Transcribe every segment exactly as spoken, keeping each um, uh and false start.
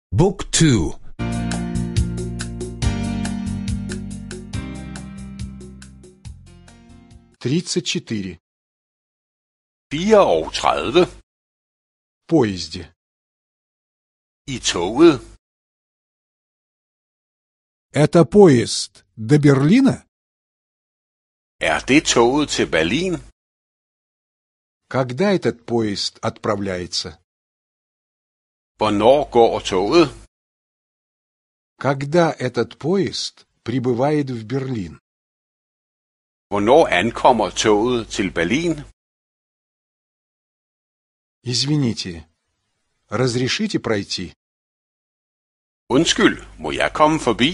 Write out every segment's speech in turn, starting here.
บุ๊กทู тридцать четыре. fireogtredive. В поезде. I toget. Это поезд до Берлина? Er det toget til Berlin? Когда этот поезд отправляется? Hvornår går toget? Когда этот поезд прибывает в Берлин? Hvornår ankommer toget til Berlin? Извините, разрешите пройти? Undskyld, må jeg komme forbi?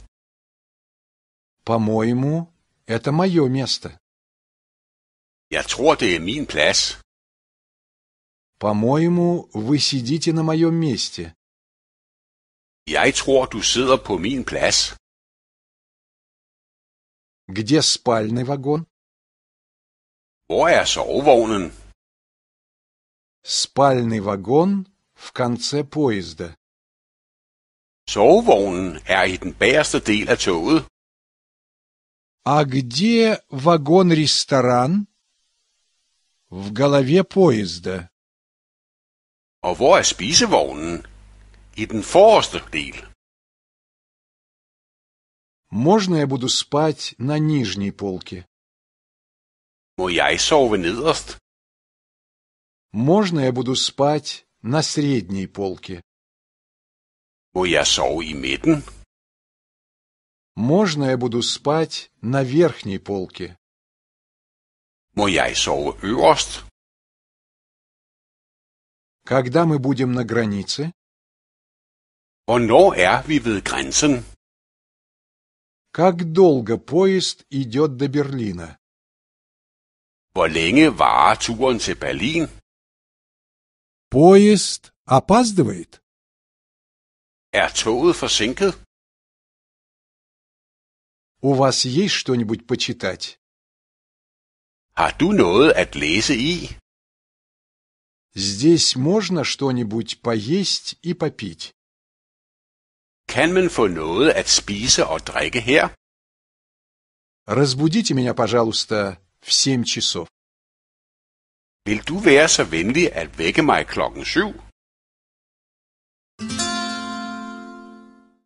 По-моему, это мое место. Jeg tror, det er min plads. По-моему, вы сидите на моем месте. Jeg tror, du sidder på min plads. Где спальный вагон? Hvor er sovevognen? Спальный вагон в конце поезда. Sovevognen er i den bagerste del af toget. А где вагон-ресторан? В голове поезда. Og hvor er spisevognen? I den forreste del. Можно я буду спать на нижней полке? Må jeg sove nederst? Можно я буду спать на средней полке? Må jeg sove i midten? Можно я буду спать на верхней полке? Må jeg sove øverst? Когда мы будем на границе? Hvornår er vi ved grænsen? Как долго поезд идет до Берлина? Hvor længe varer turen til Berlin? Поезд опаздывает? Er toget forsinket? У вас есть что-нибудь почитать? Har du noget at læse i? Здесь можно что-нибудь поесть и попить? Kan man få noget at spise og drikke her? Разбудите меня, пожалуйста, в семь часов. Vil du være så venlig at vække mig klokken syv?